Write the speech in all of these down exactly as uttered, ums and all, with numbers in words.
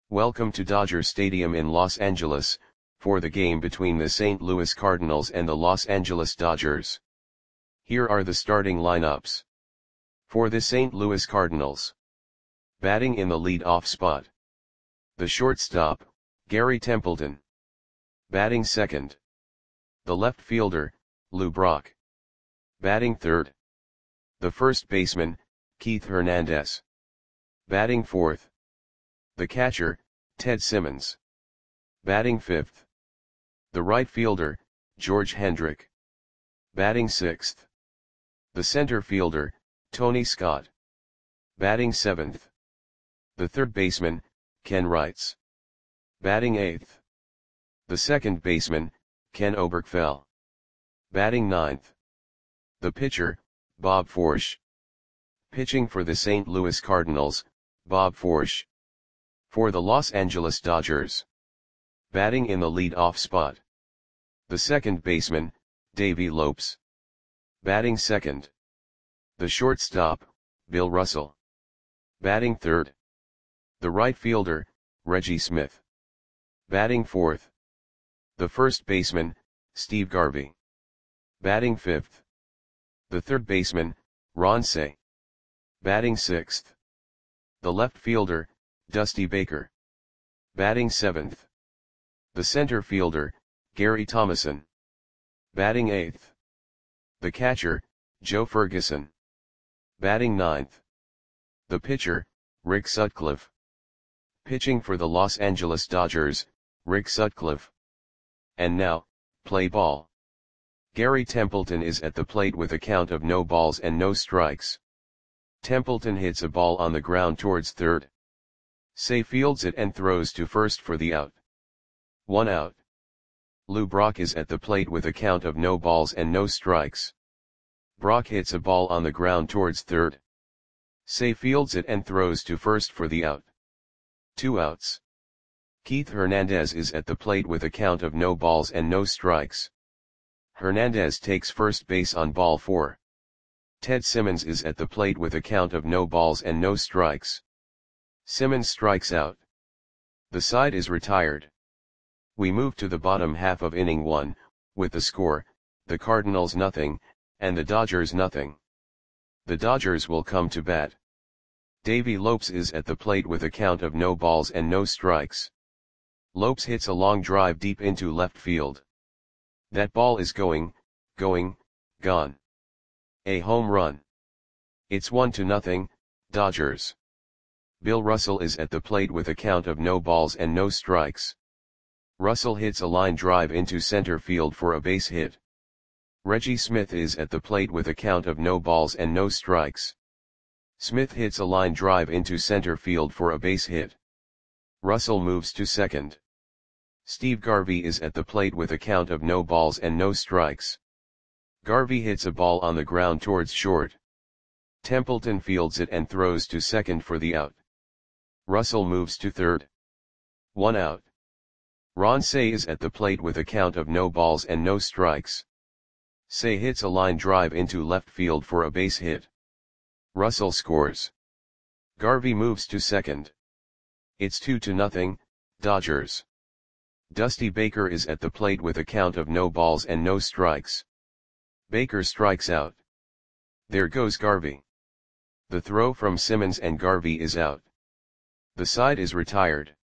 Welcome to Dodger Stadium in Los Angeles, for the game between the Saint Louis Cardinals and the Los Angeles Dodgers. Here are the starting lineups. For the Saint Louis Cardinals. Batting in the lead-off spot. The shortstop, Gary Templeton. Batting second. The left fielder, Lou Brock. Batting third. The first baseman, Keith Hernandez. Batting fourth. The catcher, Ted Simmons. Batting fifth. The right fielder, George Hendrick. Batting sixth. The center fielder, Tony Scott. Batting seventh. The third baseman, Ken Wrights. Batting eighth. The second baseman, Ken Oberkfell. Batting ninth. The pitcher, Bob Forsch. Pitching for the Saint Louis Cardinals, Bob Forsch. For the Los Angeles Dodgers. Batting in the lead-off spot. The second baseman, Davey Lopes. Batting second. The shortstop, Bill Russell. Batting third. The right fielder, Reggie Smith. Batting fourth. The first baseman, Steve Garvey. Batting fifth. The third baseman, Ron Cey. Batting sixth. The left fielder, Dusty Baker. Batting seventh. The center fielder, Gary Thomasson. Batting eighth. The catcher, Joe Ferguson. Batting ninth. The pitcher, Rick Sutcliffe. Pitching for the Los Angeles Dodgers, Rick Sutcliffe. And now, play ball. Gary Templeton is at the plate with a count of no balls and no strikes. Templeton hits a ball on the ground towards third. Cey fields it and throws to first for the out. One out. Lou Brock is at the plate with a count of no balls and no strikes. Brock hits a ball on the ground towards third. Cey fields it and throws to first for the out. Two outs. Keith Hernandez is at the plate with a count of no balls and no strikes. Hernandez takes first base on ball four. Ted Simmons is at the plate with a count of no balls and no strikes. Simmons strikes out. The side is retired. We move to the bottom half of inning one, with the score, the Cardinals nothing, and the Dodgers nothing. The Dodgers will come to bat. Davey Lopes is at the plate with a count of no balls and no strikes. Lopes hits a long drive deep into left field. That ball is going, going, gone. A home run. It's one to nothing, Dodgers. Bill Russell is at the plate with a count of no balls and no strikes. Russell hits a line drive into center field for a base hit. Reggie Smith is at the plate with a count of no balls and no strikes. Smith hits a line drive into center field for a base hit. Russell moves to second. Steve Garvey is at the plate with a count of no balls and no strikes. Garvey hits a ball on the ground towards short. Templeton fields it and throws to second for the out. Russell moves to third. One out. Ron Cey is at the plate with a count of no balls and no strikes. Cey hits a line drive into left field for a base hit. Russell scores. Garvey moves to second. It's two to nothing, Dodgers. Dusty Baker is at the plate with a count of no balls and no strikes. Baker strikes out. There goes Garvey. The throw from Simmons and Garvey is out. The side is retired.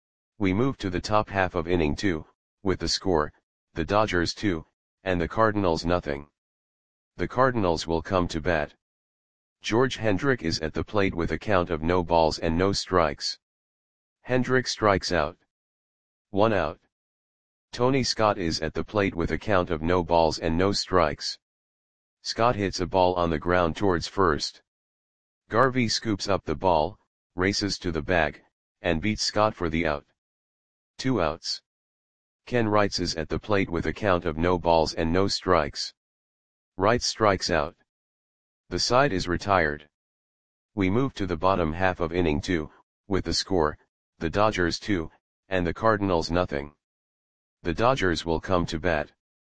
We move to the top half of inning two, with the score, the Dodgers two, and the Cardinals nothing. The Cardinals will come to bat. George Hendrick is at the plate with a count of no balls and no strikes. Hendrick strikes out. One out. Tony Scott is at the plate with a count of no balls and no strikes. Scott hits a ball on the ground towards first. Garvey scoops up the ball, races to the bag, and beats Scott for the out. Two outs. Ken Wrights is at the plate with a count of no balls and no strikes. Wrights strikes out. The side is retired. We move to the bottom half of inning two, with the score, the Dodgers two, and the Cardinals nothing. The Dodgers will come to bat.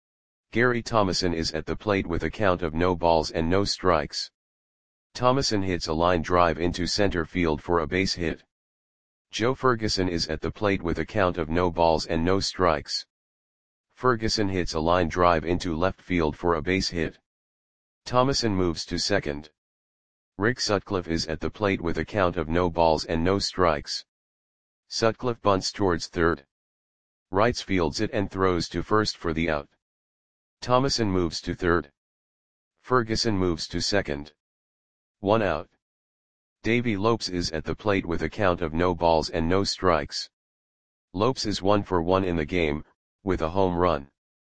Gary Thomasson is at the plate with a count of no balls and no strikes. Thomasson hits a line drive into center field for a base hit. Joe Ferguson is at the plate with a count of no balls and no strikes. Ferguson hits a line drive into left field for a base hit. Thomason moves to second. Rick Sutcliffe is at the plate with a count of no balls and no strikes. Sutcliffe bunts towards third. Wrights fields it and throws to first for the out. Thomason moves to third. Ferguson moves to second. One out. Davey Lopes is at the plate with a count of no balls and no strikes. Lopes is one for one in the game, with a home run.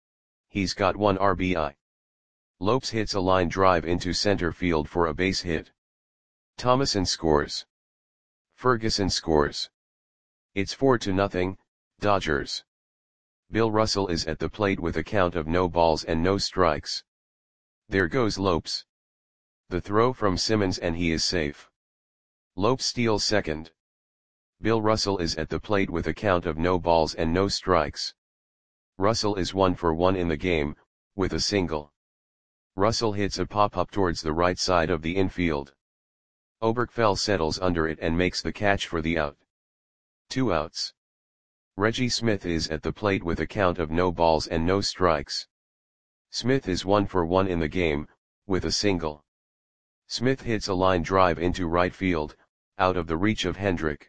He's got one R B I. Lopes hits a line drive into center field for a base hit. Thomason scores. Ferguson scores. It's four to nothing, Dodgers. Bill Russell is at the plate with a count of no balls and no strikes. There goes Lopes. The throw from Simmons and he is safe. Lopes steals second. Bill Russell is at the plate with a count of no balls and no strikes. Russell is one for one in the game, with a single. Russell hits a pop-up towards the right side of the infield. Oberkfell settles under it and makes the catch for the out. Two outs. Reggie Smith is at the plate with a count of no balls and no strikes. Smith is one for one in the game, with a single. Smith hits a line drive into right field, out of the reach of Hendrick.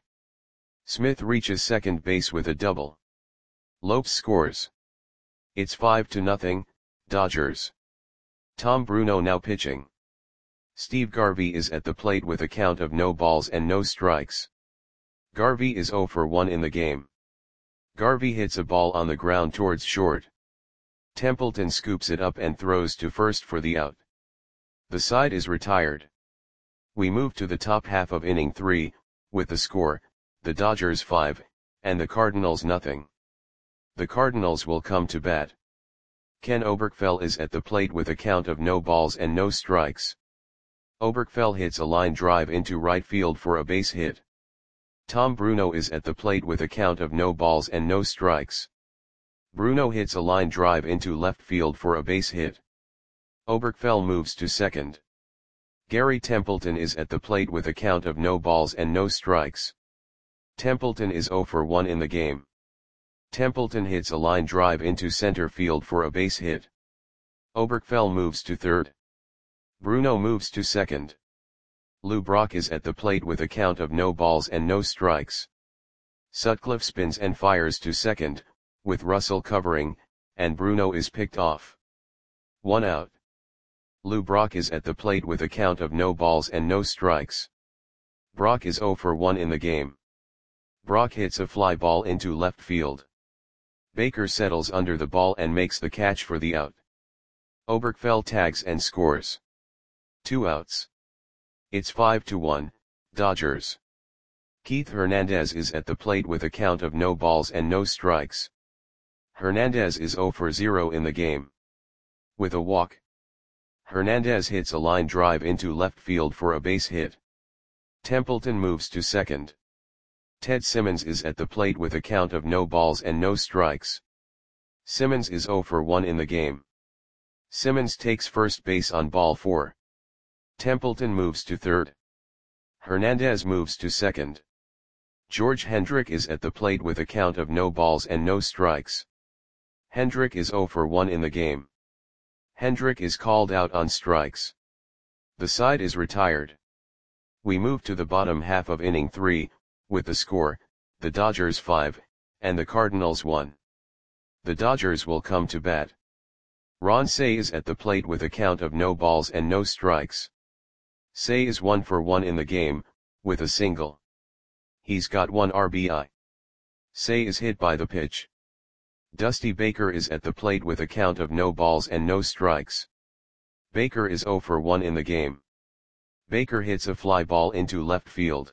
Smith reaches second base with a double. Lopes scores. It's five to nothing, Dodgers. Tom Bruno now pitching. Steve Garvey is at the plate with a count of no balls and no strikes. Garvey is zero for one in the game. Garvey hits a ball on the ground towards short. Templeton scoops it up and throws to first for the out. The side is retired. We move to the top half of inning three, with the score, the Dodgers five, and the Cardinals nothing. The Cardinals will come to bat. Ken Oberkfell is at the plate with a count of no balls and no strikes. Oberkfell hits a line drive into right field for a base hit. Tom Bruno is at the plate with a count of no balls and no strikes. Bruno hits a line drive into left field for a base hit. Oberkfell moves to second. Gary Templeton is at the plate with a count of no balls and no strikes. Templeton is zero for one in the game. Templeton hits a line drive into center field for a base hit. Oberkfell moves to third. Bruno moves to second. Lou Brock is at the plate with a count of no balls and no strikes. Sutcliffe spins and fires to second, with Russell covering, and Bruno is picked off. One out. Lou Brock is at the plate with a count of no balls and no strikes. Brock is zero for one in the game. Brock hits a fly ball into left field. Baker settles under the ball and makes the catch for the out. Oberkfell tags and scores. Two outs. It's five to one, Dodgers. Keith Hernandez is at the plate with a count of no balls and no strikes. Hernandez is zero for zero in the game. With a walk. Hernandez hits a line drive into left field for a base hit. Templeton moves to second. Ted Simmons is at the plate with a count of no balls and no strikes. Simmons is zero for one in the game. Simmons takes first base on ball four. Templeton moves to third. Hernandez moves to second. George Hendrick is at the plate with a count of no balls and no strikes. Hendrick is zero for one in the game. Hendrick is called out on strikes. The side is retired. We move to the bottom half of inning three, with the score, the Dodgers five, and the Cardinals one. The Dodgers will come to bat. Ron Cey is at the plate with a count of no balls and no strikes. Cey is one for one in the game, with a single. He's got one R B I. Cey is hit by the pitch. Dusty Baker is at the plate with a count of no balls and no strikes. Baker is zero for one in the game. Baker hits a fly ball into left field.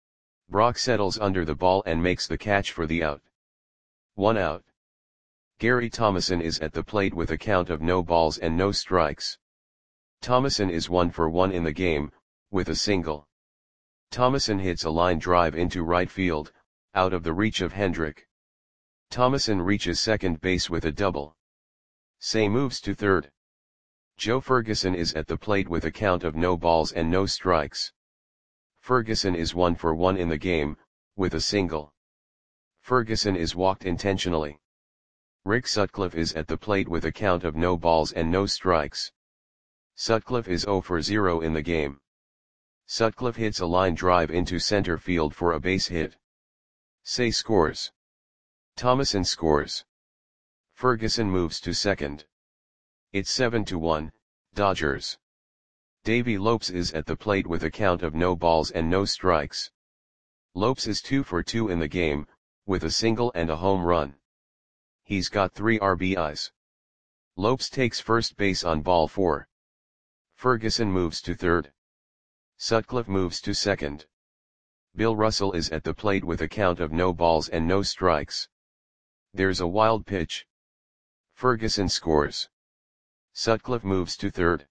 Brock settles under the ball and makes the catch for the out. One out. Gary Thomason is at the plate with a count of no balls and no strikes. Thomason is one for one in the game, with a single. Thomason hits a line drive into right field, out of the reach of Hendrick. Thomason reaches second base with a double. Cey moves to third. Joe Ferguson is at the plate with a count of no balls and no strikes. Ferguson is one for one in the game, with a single. Ferguson is walked intentionally. Rick Sutcliffe is at the plate with a count of no balls and no strikes. Sutcliffe is zero for zero in the game. Sutcliffe hits a line drive into center field for a base hit. Say scores. Thomason scores. Ferguson moves to second. It's seven to one, Dodgers. Davey Lopes is at the plate with a count of no balls and no strikes. Lopes is two for two in the game, with a single and a home run. He's got three R B Is. Lopes takes first base on ball four. Ferguson moves to third. Sutcliffe moves to second. Bill Russell is at the plate with a count of no balls and no strikes. There's a wild pitch. Ferguson scores. Sutcliffe moves to third.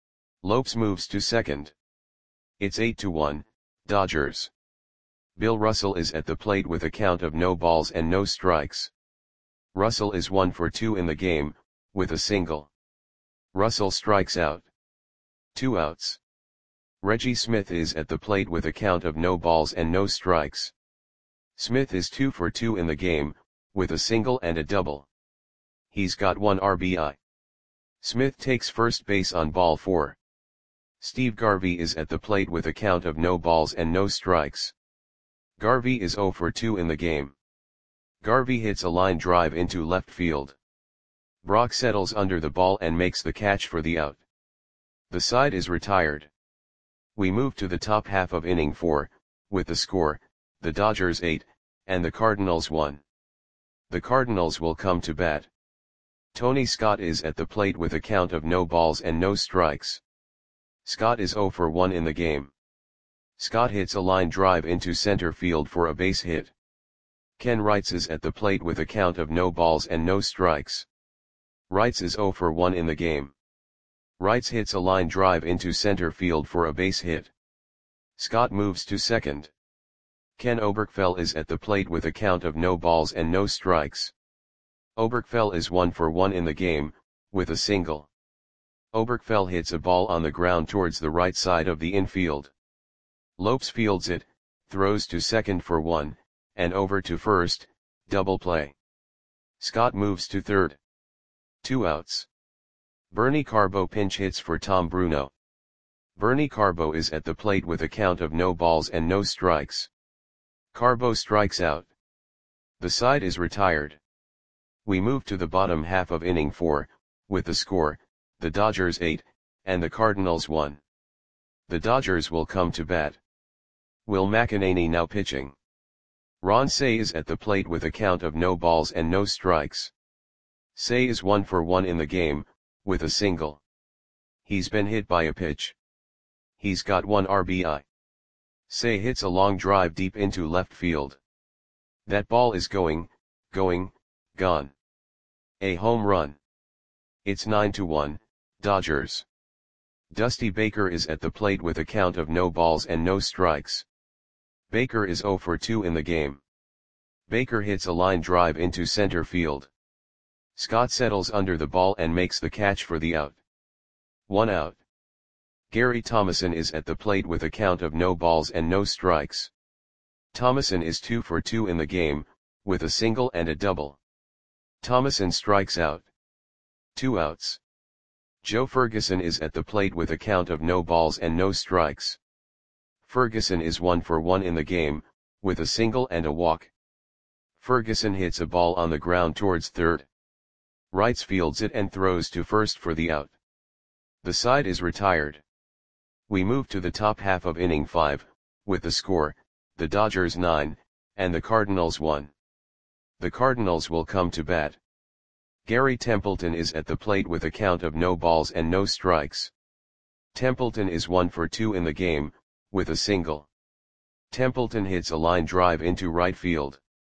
Lopes moves to second. It's eight to one, Dodgers. Bill Russell is at the plate with a count of no balls and no strikes. Russell is one for two in the game, with a single. Russell strikes out. Two outs. Reggie Smith is at the plate with a count of no balls and no strikes. Smith is two for two in the game, with a single and a double. He's got one R B I. Smith takes first base on ball four. Steve Garvey is at the plate with a count of no balls and no strikes. Garvey is zero for two in the game. Garvey hits a line drive into left field. Brock settles under the ball and makes the catch for the out. The side is retired. We move to the top half of inning four, with the score, the Dodgers eight, and the Cardinals one. The Cardinals will come to bat. Tony Scott is at the plate with a count of no balls and no strikes. Scott is zero for one in the game. Scott hits a line drive into center field for a base hit. Ken Wrights is at the plate with a count of no balls and no strikes. Wrights is zero for one in the game. Wrights hits a line drive into center field for a base hit. Scott moves to second. Ken Oberkfell is at the plate with a count of no balls and no strikes. Oberkfell is one for one in the game, with a single. Oberkfell hits a ball on the ground towards the right side of the infield. Lopes fields it, throws to second for one, and over to first, double play. Scott moves to third. Two outs. Bernie Carbo pinch hits for Tom Bruno. Bernie Carbo is at the plate with a count of no balls and no strikes. Carbo strikes out. The side is retired. We move to the bottom half of inning four, with the score, the Dodgers eight, and the Cardinals one. The Dodgers will come to bat. Will McEnany now pitching. Ron Cey is at the plate with a count of no balls and no strikes. Cey is one for one in the game, with a single. He's been hit by a pitch. He's got one R B I. Cey hits a long drive deep into left field. That ball is going, going, gone. A home run. It's nine to one, Dodgers. Dusty Baker is at the plate with a count of no balls and no strikes. Baker is zero for two in the game. Baker hits a line drive into center field. Scott settles under the ball and makes the catch for the out. One out. Gary Thomason is at the plate with a count of no balls and no strikes. Thomason is two for two in the game, with a single and a double. Thomason strikes out. Two outs. Joe Ferguson is at the plate with a count of no balls and no strikes. Ferguson is one for one in the game, with a single and a walk. Ferguson hits a ball on the ground towards third. Wrights fields it and throws to first for the out. The side is retired. We move to the top half of inning five, with the score, the Dodgers nine, and the Cardinals one. The Cardinals will come to bat. Gary Templeton is at the plate with a count of no balls and no strikes. Templeton is one for two in the game, with a single. Templeton hits a line drive into right field.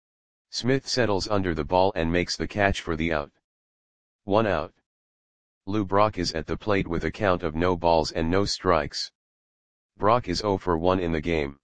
Smith settles under the ball and makes the catch for the out. One out. Lou Brock is at the plate with a count of no balls and no strikes. Brock is zero for one in the game.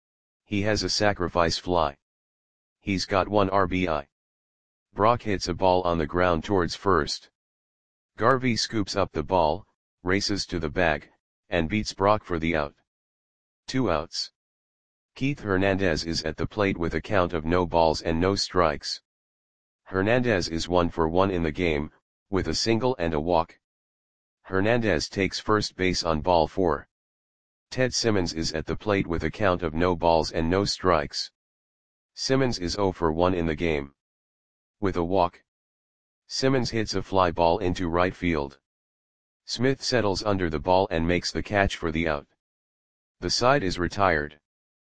He has a sacrifice fly. He's got one R B I. Brock hits a ball on the ground towards first. Garvey scoops up the ball, races to the bag, and beats Brock for the out. Two outs. Keith Hernandez is at the plate with a count of no balls and no strikes. Hernandez is one for one in the game, with a single and a walk. Hernandez takes first base on ball four. Ted Simmons is at the plate with a count of no balls and no strikes. Simmons is zero for one in the game. With a walk. Simmons hits a fly ball into right field. Smith settles under the ball and makes the catch for the out. The side is retired.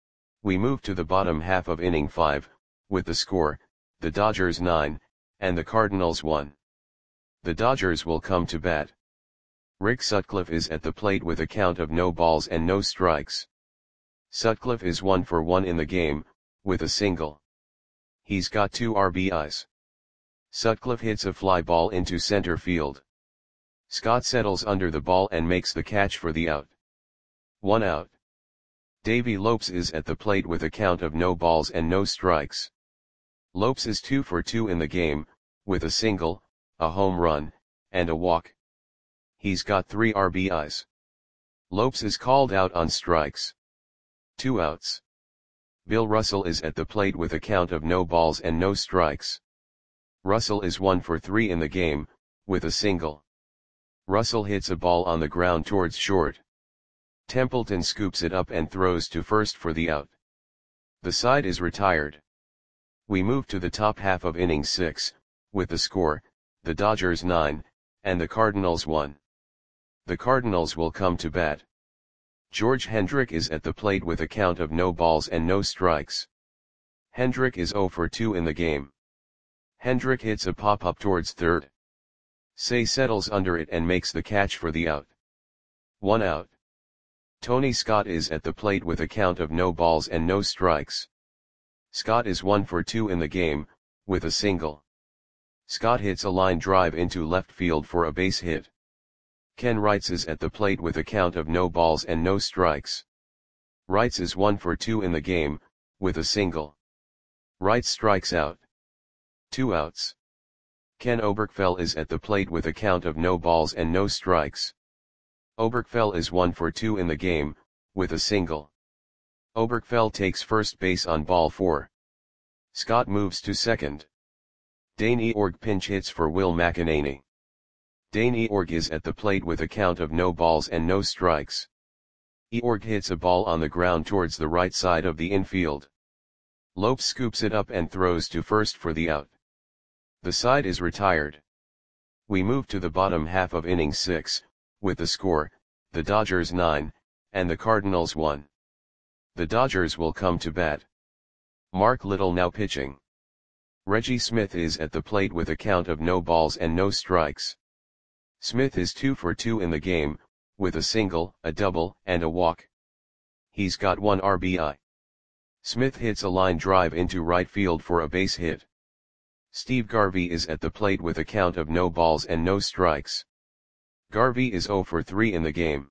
We move to the bottom half of inning five, with the score, the Dodgers nine, and the Cardinals one. The Dodgers will come to bat. Rick Sutcliffe is at the plate with a count of no balls and no strikes. Sutcliffe is one for one in the game, with a single. He's got two R B Is. Sutcliffe hits a fly ball into center field. Scott settles under the ball and makes the catch for the out. One out. Davey Lopes is at the plate with a count of no balls and no strikes. Lopes is two for two in the game, with a single, a home run, and a walk. He's got three R B Is. Lopes is called out on strikes. Two outs. Bill Russell is at the plate with a count of no balls and no strikes. Russell is one for three in the game, with a single. Russell hits a ball on the ground towards short. Templeton scoops it up and throws to first for the out. The side is retired. We move to the top half of inning six, with the score, the Dodgers nine, and the Cardinals one. The Cardinals will come to bat. George Hendrick is at the plate with a count of no balls and no strikes. Hendrick is zero for two in the game. Hendrick hits a pop-up towards third. Say settles under it and makes the catch for the out. One out. Tony Scott is at the plate with a count of no balls and no strikes. Scott is one for two in the game, with a single. Scott hits a line drive into left field for a base hit. Ken Wrights is at the plate with a count of no balls and no strikes. Wrights is one for two in the game, with a single. Wrights strikes out. Two outs. Ken Oberkfell is at the plate with a count of no balls and no strikes. Oberkfell is one for two in the game, with a single. Oberkfell takes first base on ball four. Scott moves to second. Dane Eorg pinch hits for Will McEnany. Dane Eorg is at the plate with a count of no balls and no strikes. Eorg hits a ball on the ground towards the right side of the infield. Lopes scoops it up and throws to first for the out. The side is retired. We move to the bottom half of inning six, with the score, the Dodgers nine, and the Cardinals one. The Dodgers will come to bat. Mark Little now pitching. Reggie Smith is at the plate with a count of no balls and no strikes. Smith is two for two in the game, with a single, a double, and a walk. He's got one R B I. Smith hits a line drive into right field for a base hit. Steve Garvey is at the plate with a count of no balls and no strikes. Garvey is zero for three in the game.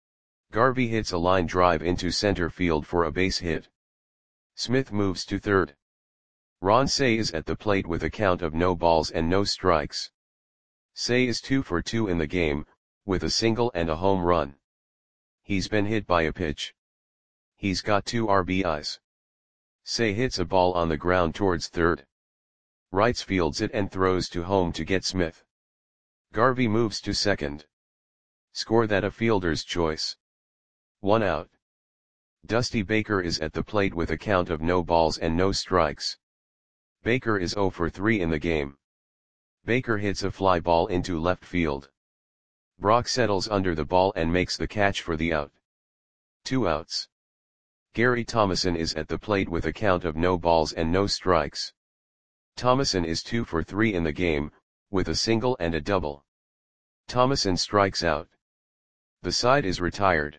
Garvey hits a line drive into center field for a base hit. Smith moves to third. Ron Cey is at the plate with a count of no balls and no strikes. Cey is two for two in the game, with a single and a home run. He's been hit by a pitch. He's got two R B Is. Cey hits a ball on the ground towards third. Wrights fields it and throws to home to get Smith. Garvey moves to second. Score that a fielder's choice. One out. Dusty Baker is at the plate with a count of no balls and no strikes. Baker is zero for three in the game. Baker hits a fly ball into left field. Brock settles under the ball and makes the catch for the out. Two outs. Gary Thomason is at the plate with a count of no balls and no strikes. Thomason is two for three in the game, with a single and a double. Thomason strikes out. The side is retired.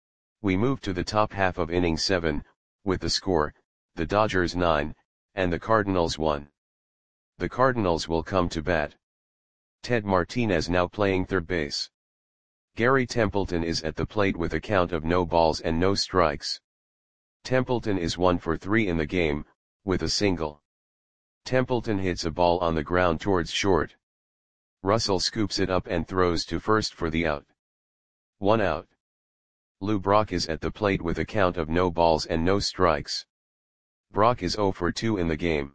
We move to the top half of inning seven, with the score, the Dodgers nine, and the Cardinals one. The Cardinals will come to bat. Ted Martinez now playing third base. Gary Templeton is at the plate with a count of no balls and no strikes. Templeton is one for three in the game, with a single. Templeton hits a ball on the ground towards short. Russell scoops it up and throws to first for the out. One out. Lou Brock is at the plate with a count of no balls and no strikes. Brock is oh for two in the game.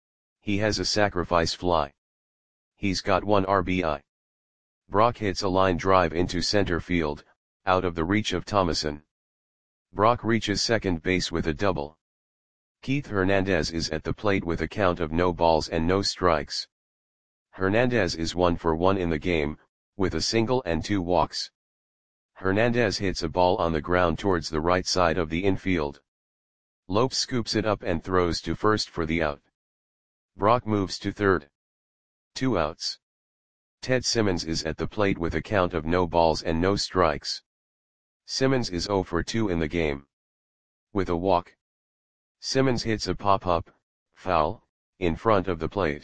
He has a sacrifice fly. He's got one R B I. Brock hits a line drive into center field, out of the reach of Thomason. Brock reaches second base with a double. Keith Hernandez is at the plate with a count of no balls and no strikes. Hernandez is one for one in the game, with a single and two walks. Hernandez hits a ball on the ground towards the right side of the infield. Lopes scoops it up and throws to first for the out. Brock moves to third. Two outs. Ted Simmons is at the plate with a count of no balls and no strikes. Simmons is oh for two in the game. With a walk. Simmons hits a pop-up, foul, in front of the plate.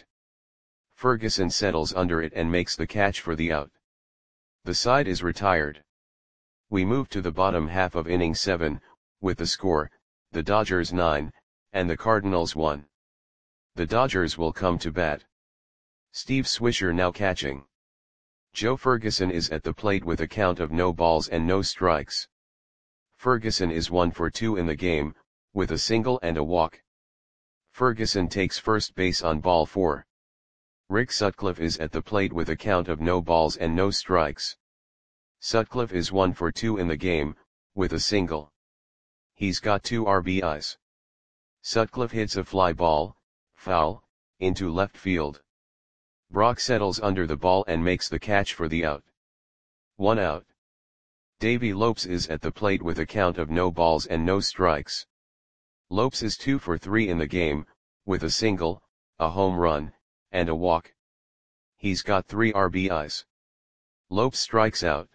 Ferguson settles under it and makes the catch for the out. The side is retired. We move to the bottom half of inning seven, with the score, the Dodgers nine, and the Cardinals one. The Dodgers will come to bat. Steve Swisher now catching. Joe Ferguson is at the plate with a count of no balls and no strikes. Ferguson is one for two in the game, with a single and a walk. Ferguson takes first base on ball four. Rick Sutcliffe is at the plate with a count of no balls and no strikes. Sutcliffe is one for two in the game, with a single. He's got two R B Is. Sutcliffe hits a fly ball, foul, into left field. Brock settles under the ball and makes the catch for the out. One out. Davey Lopes is at the plate with a count of no balls and no strikes. Lopes is two for three in the game, with a single, a home run, and a walk. He's got three R B Is. Lopes strikes out.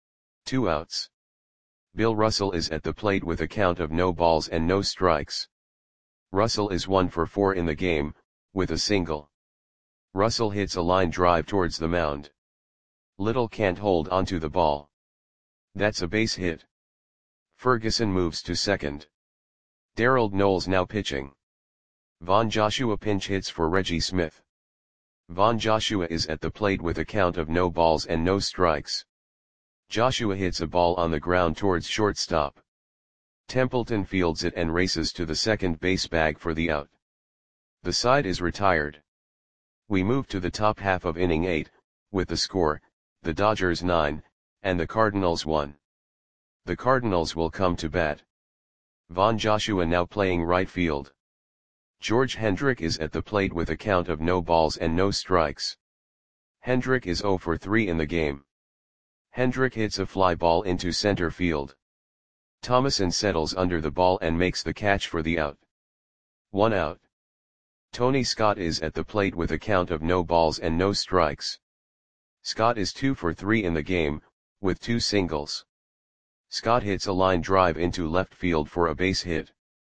Two outs. Bill Russell is at the plate with a count of no balls and no strikes. Russell is one for four in the game, with a single. Russell hits a line drive towards the mound. Little can't hold onto the ball. That's a base hit. Ferguson moves to second. Darrell Knowles now pitching. Von Joshua pinch hits for Reggie Smith. Von Joshua is at the plate with a count of no balls and no strikes. Joshua hits a ball on the ground towards shortstop. Templeton fields it and races to the second base bag for the out. The side is retired. We move to the top half of inning eight, with the score, the Dodgers nine, and the Cardinals one. The Cardinals will come to bat. Von Joshua now playing right field. George Hendrick is at the plate with a count of no balls and no strikes. Hendrick is oh for three in the game. Hendrick hits a fly ball into center field. Thomason settles under the ball and makes the catch for the out. One out. Tony Scott is at the plate with a count of no balls and no strikes. Scott is two for three in the game, with two singles. Scott hits a line drive into left field for a base hit.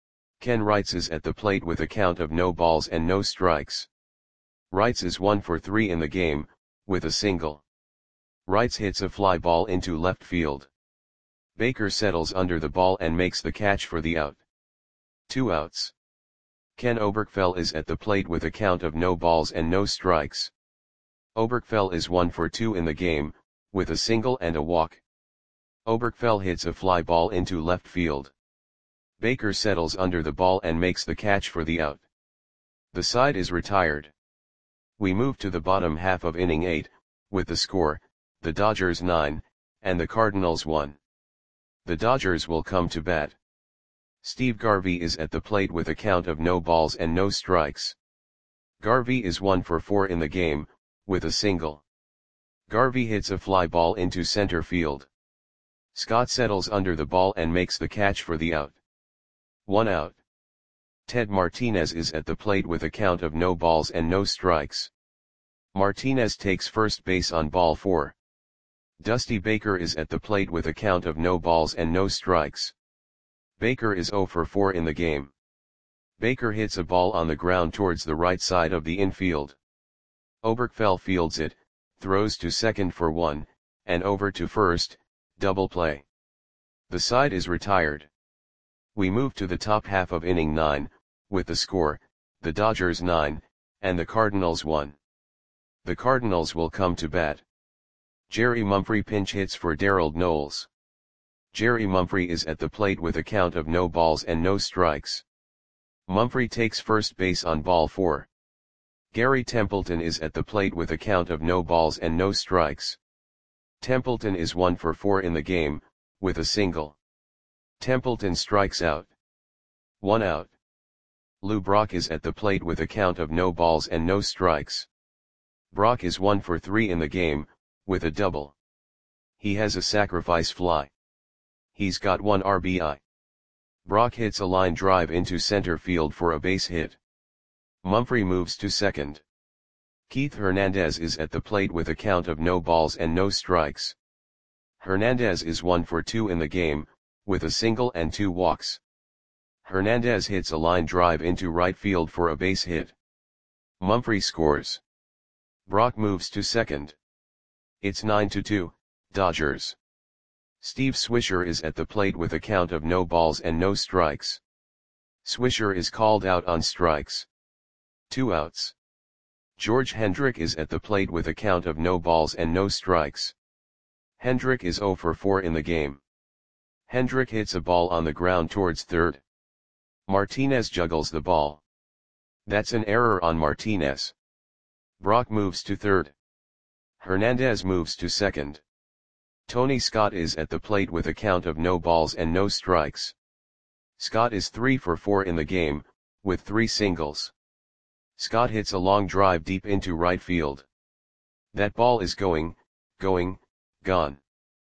Ken Wrights is at the plate with a count of no balls and no strikes. Wrights is one for three in the game, with a single. Wrights hits a fly ball into left field. Baker settles under the ball and makes the catch for the out. Two outs. Ken Oberkfell is at the plate with a count of no balls and no strikes. Oberkfell is one for two in the game, with a single and a walk. Oberkfell hits a fly ball into left field. Baker settles under the ball and makes the catch for the out. The side is retired. We move to the bottom half of inning eight, with the score, the Dodgers nine, and the Cardinals one. The Dodgers will come to bat. Steve Garvey is at the plate with a count of no balls and no strikes. Garvey is one for four in the game, with a single. Garvey hits a fly ball into center field. Scott settles under the ball and makes the catch for the out. One out. Ted Martinez is at the plate with a count of no balls and no strikes. Martinez takes first base on ball four. Dusty Baker is at the plate with a count of no balls and no strikes. Baker is oh for four in the game. Baker hits a ball on the ground towards the right side of the infield. Oberkfell fields it, throws to second for one, and over to first, double play. The side is retired. We move to the top half of inning nine, with the score, the Dodgers nine, and the Cardinals one. The Cardinals will come to bat. Jerry Mumphrey pinch hits for Darrell Knowles. Jerry Mumphrey is at the plate with a count of no balls and no strikes. Mumphrey takes first base on ball four. Gary Templeton is at the plate with a count of no balls and no strikes. Templeton is one for four in the game, with a single. Templeton strikes out. One out. Lou Brock is at the plate with a count of no balls and no strikes. Brock is one for three in the game, with a double. He has a sacrifice fly. He's got one R B I. Brock hits a line drive into center field for a base hit. Mumphrey moves to second. Keith Hernandez is at the plate with a count of no balls and no strikes. Hernandez is one for two in the game, with a single and two walks. Hernandez hits a line drive into right field for a base hit. Mumphrey scores. Brock moves to second. It's nine to two, Dodgers. Steve Swisher is at the plate with a count of no balls and no strikes. Swisher is called out on strikes. Two outs. George Hendrick is at the plate with a count of no balls and no strikes. Hendrick is zero for four in the game. Hendrick hits a ball on the ground towards third. Martinez juggles the ball. That's an error on Martinez. Brock moves to third. Hernandez moves to second. Tony Scott is at the plate with a count of no balls and no strikes. Scott is three for four in the game, with three singles. Scott hits a long drive deep into right field. That ball is going, going, gone.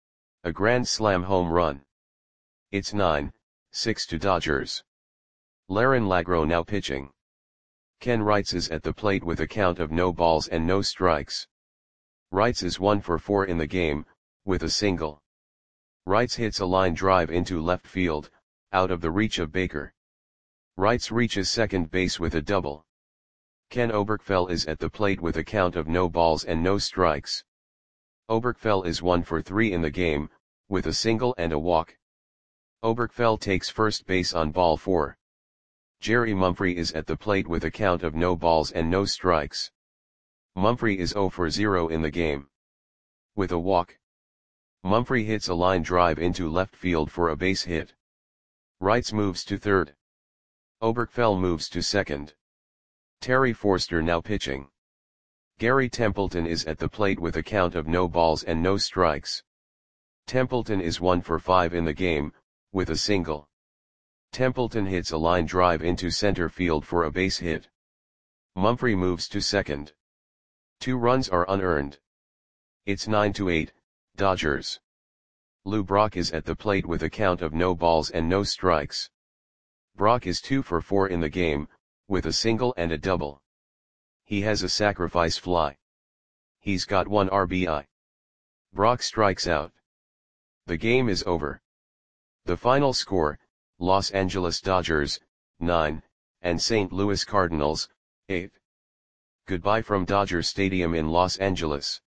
A grand slam home run. It's nine six to Dodgers. Laren Lagro now pitching. Ken Wrights is at the plate with a count of no balls and no strikes. Wrights is one for four in the game, with a single. Wrights hits a line drive into left field, out of the reach of Baker. Wrights reaches second base with a double. Ken Oberkfell is at the plate with a count of no balls and no strikes. Oberkfell is one for three in the game, with a single and a walk. Oberkfell takes first base on ball four. Jerry Mumphrey is at the plate with a count of no balls and no strikes. Mumphrey is zero for zero in the game. With a walk. Mumphrey hits a line drive into left field for a base hit. Wrights moves to third. Oberkfell moves to second. Terry Forster now pitching. Gary Templeton is at the plate with a count of no balls and no strikes. Templeton is one for five in the game, with a single. Templeton hits a line drive into center field for a base hit. Mumphrey moves to second. Two runs are unearned. It's nine to eight, Dodgers. Lou Brock is at the plate with a count of no balls and no strikes. Brock is two for four in the game, with a single and a double. He has a sacrifice fly. He's got one R B I. Brock strikes out. The game is over. The final score, Los Angeles Dodgers, nine, and Saint Louis Cardinals, eight. Goodbye from Dodger Stadium in Los Angeles.